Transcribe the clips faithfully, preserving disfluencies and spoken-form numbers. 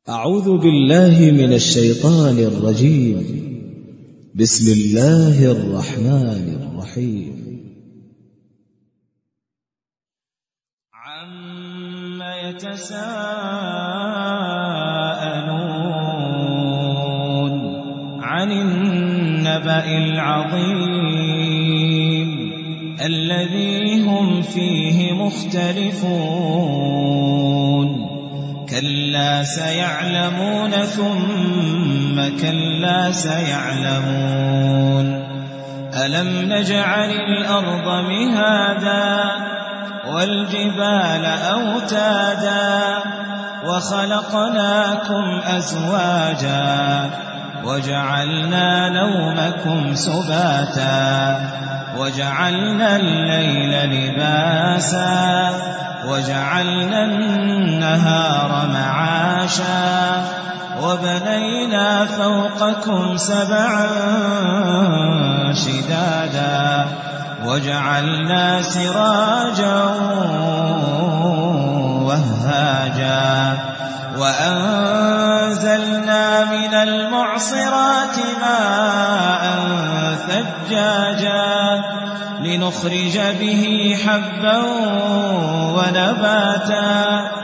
أعوذ بالله من الشيطان الرجيم. بسم الله الرحمن الرحيم. عَمَّ يَتَسَاءَلُونَ عَنِ النَّبَإِ الْعَظِيمِ الَّذِي هُمْ فِيهِ مُخْتَلِفُونَ كَلَّا سَيَعْلَمُونَ ثُمَّ كَلَّا سَيَعْلَمُونَ أَلَمْ نَجْعَلِ الْأَرْضَ مِهَادًا وَالْجِبَالَ أَوْتَادًا وَخَلَقْنَاكُمْ أَزْوَاجًا وَجَعَلْنَا نَوْمَكُمْ سُبَاتًا وَجَعَلْنَا اللَّيْلَ لِبَاسًا وَجَعَلْنَا النَّهَارَ مَعَاشًا وَبَنَيْنَا فَوْقَكُمْ سَبْعًا شِدَادًا وَجَعَلْنَا سِرَاجًا وَهَّاجًا وَأَنزَلْنَا مِنَ الْمُعْصِرَاتِ مَاءً ثَجَّاجًا لِنُخْرِجَ بِهِ حَبًّا وَنَبَاتًا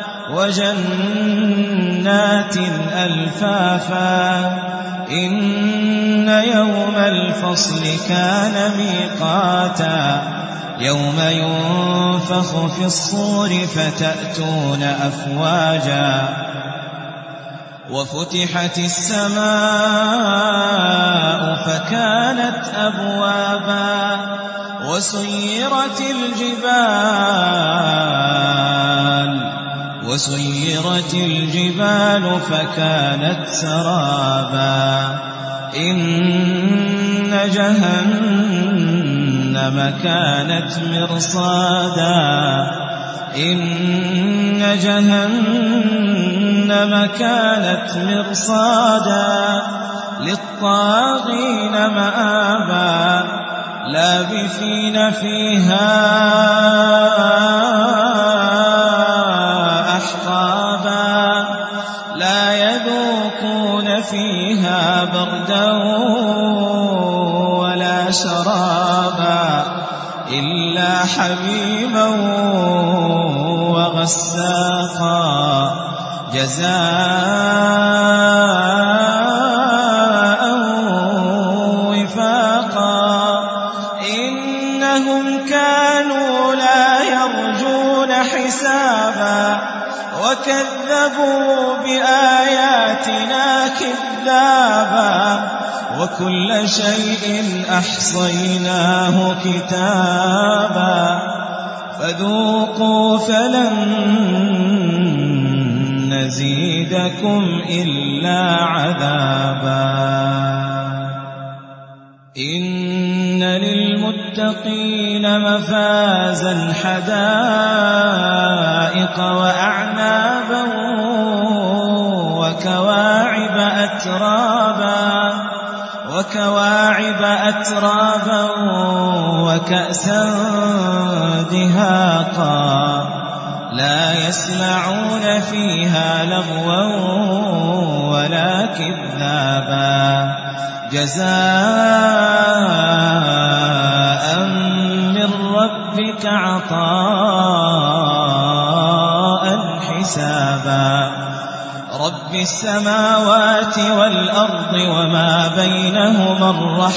وَجَنَّاتٍ أَلْفَافًا إِنَّ يَوْمَ الْفَصْلِ كَانَ مِيقَاتًا يَوْمَ يُنفَخُ فِي الصُّورِ فَتَأْتُونَ أَفْوَاجًا وَفُتِحَتِ السَّمَاءُ فَكَانَتْ أَبْوَابًا وَسُيِّرَتِ الْجِبَالُ وَسُيِّرَتِ الْجِبَالُ فَكَانَتْ سَرَابًا إِنَّ جَهَنَّمَ كَانَتْ مِرْصَادًا إِنَّ جَهَنَّمَ كَانَتْ مِرْصَادًا لِلطَّاغِينَ مَآبًا لَابِثِينَ فِيهَا أَحْقَابًا لَا يَذُوقُونَ فِيهَا بَرْدًا وَلَا شَرَابًا إِلَّا حَمِيمًا وَغَسَّاقًا جَزَاءً وِفَاقًا إِنَّهُمْ كَانُوا لَا يَرْجُونَ حِسَابًا وَكَذَّبُوا بِآيَاتِنَا كِذَّابًا وَكُلَّ شَيْءٍ أَحْصَيْنَاهُ كِتَابًا فَذُوقُوا فَلَن نَّزِيدَكُمْ إِلَّا عَذَابًا إِنَّ لِلْمُتَّقِينَ مَفَازًا حَدَائِقَ وَأَعْنَابًا وَكَوَاعِبَ أَتْرَابًا وَكَوَاعِبَ أَتْرَابًا وَكَأْسًا دِهَاقًا لَا يَسْمَعُونَ فِيهَا لَغْوًا وَلَا كِذَّابًا جَزَاءً مِّن رَّبِّكَ عَطَاءً حِسَابًا رَبِّ السَّمَاوَاتِ وَالْأَرْضِ وَمَا بَيْنَهُمَا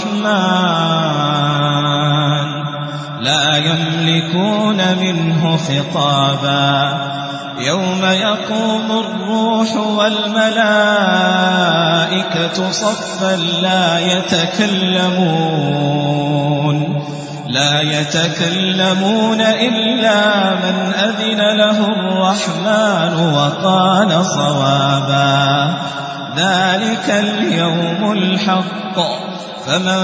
الرَّحْمَٰنُ لَا يَمْلِكُونَ مِنْهُ خِطَابًا يَوْمَ يَقُومُ الرُّوحُ وَالْمَلَائِكَةُ صَفًّا لَّا يَتَكَلَّمُونَ لا يتكلمون إلا من أذن له الرحمن وقال صوابا ذلك اليوم الحق فمن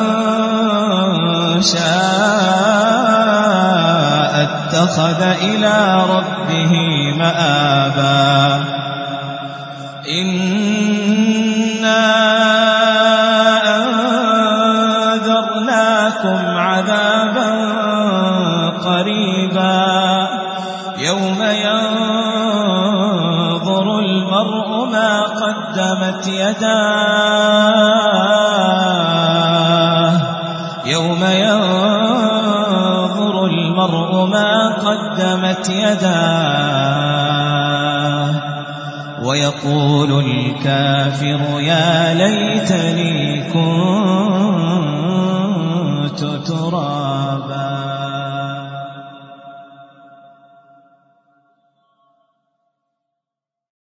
شاء اتخذ إلى ربه مآبا إنا أنذرناكم عذابا قريبا يوم ينظر المرء ما قدمت يداه يوم ينظر المرء ما قدمت يداه ويقول الكافر يا ليتني كنت ترابا.